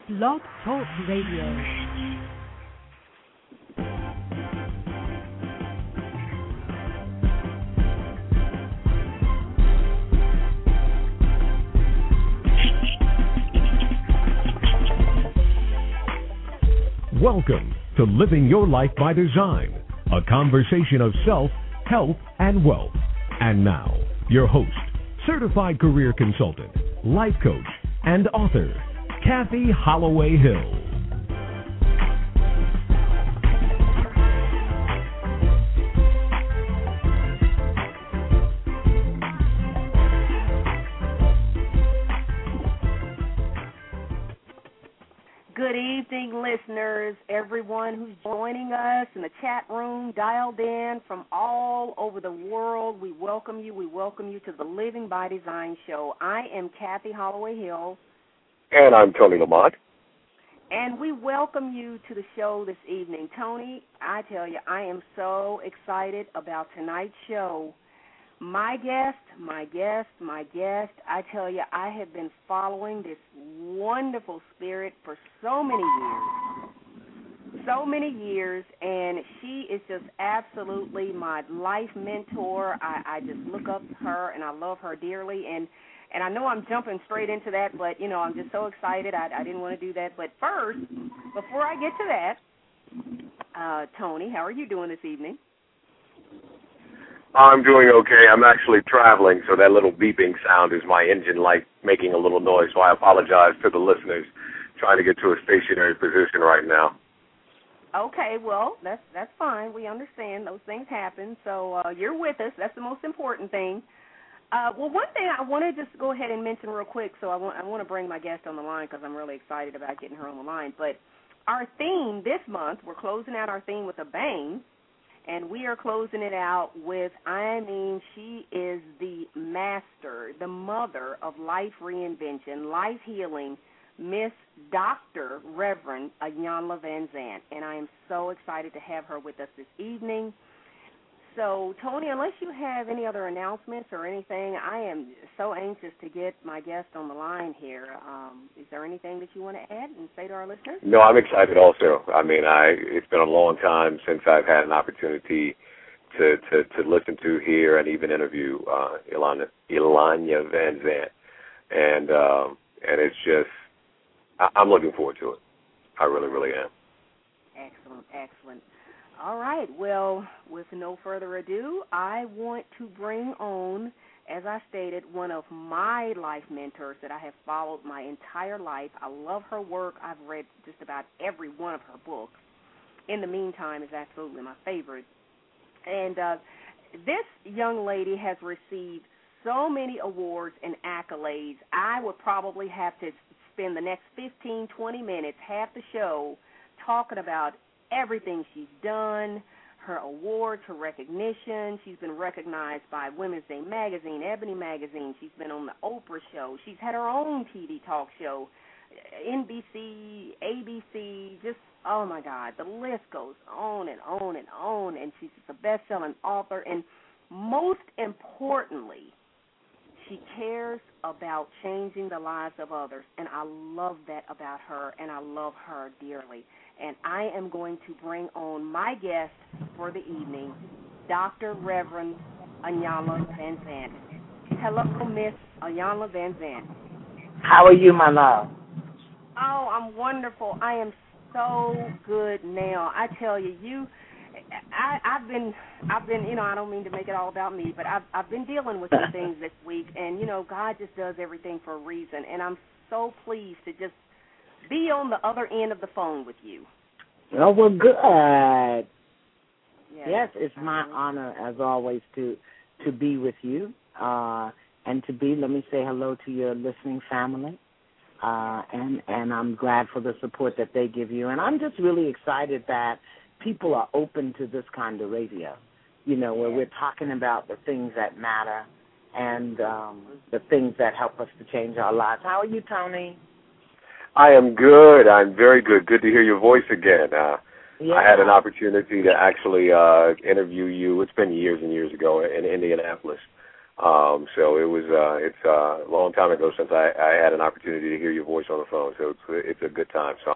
Blog Talk Radio. Welcome to Living Your Life by Design, a conversation of self, health, and wealth. And now, your host, certified career consultant, life coach, and author, Kathy Holloway Hill. Good evening, listeners, everyone who's joining us in the chat room, dialed in from all over the world. We welcome you. We welcome you to the Living by Design show. I am Kathy Holloway Hill. And I'm Tony Lamont. And we welcome you to the show this evening. Tony, I tell you, I am so excited about tonight's show. My guest, I tell you, I have been following this wonderful spirit for so many years, and she is just absolutely my life mentor. I just look up to her, and I love her dearly, and I know I'm jumping straight into that, but, you know, I'm just so excited. I didn't want to do that. But first, before I get to that, Tony, how are you doing this evening? I'm doing okay. I'm actually traveling, so that little beeping sound is my engine light making a little noise, so I apologize to the listeners trying to get to a stationary position right now. Okay, well, that's fine. We understand those things happen, so you're with us. That's the most important thing. Well, one thing I want to just go ahead and mention real quick, so I want to bring my guest on the line because I'm really excited about getting her on the line, but our theme this month, we're closing out our theme with a bang. And we are closing it out with, she is the master, the mother of life reinvention, life healing, Miss Dr. Reverend Iyanla Vanzant. And I am so excited to have her with us this evening. So, Tony, unless you have any other announcements or anything, I am so anxious to get my guest on the line here. Is there anything that you want to add and say to our listeners? No, I'm excited also. I mean, it's been a long time since I've had an opportunity to listen to, hear, and even interview Iyanla Vanzant. And it's just, I'm looking forward to it. I really, really am. Excellent. All right, well, with no further ado, I want to bring on, as I stated, one of my life mentors that I have followed my entire life. I love her work. I've read just about every one of her books. In the Meantime is absolutely my favorite. And this young lady has received so many awards and accolades. I would probably have to spend the next 15, 20 minutes, half the show, talking about everything she's done, her awards, her recognition. She's been recognized by Women's Day Magazine, Ebony Magazine. She's been on the Oprah show. She's had her own TV talk show, NBC, ABC, just, oh, my God, the list goes on and on and on, and she's a best-selling author. And most importantly, she cares about changing the lives of others, and I love that about her, and I love her dearly. And I am going to bring on my guest for the evening, Dr. Reverend Iyanla Vanzant. Hello, Miss Iyanla Vanzant. How are you, my love? Oh, I'm wonderful. I am so good now. I tell you, I've been, you know, I don't mean to make it all about me, but I've been dealing with some things this week, and, you know, God just does everything for a reason, and I'm so pleased to just be on the other end of the phone with you. Oh, well, good. Yes, it's my honor, as always, to be with you, and let me say hello to your listening family, and I'm glad for the support that they give you, and I'm just really excited that people are open to this kind of radio, you know, where we're talking about the things that matter and the things that help us to change our lives. How are you, Tony? I am good. I'm very good. Good to hear your voice again. I had an opportunity to actually interview you. It's been years and years ago in Indianapolis. So it's a long time ago since I had an opportunity to hear your voice on the phone. So it's a good time. So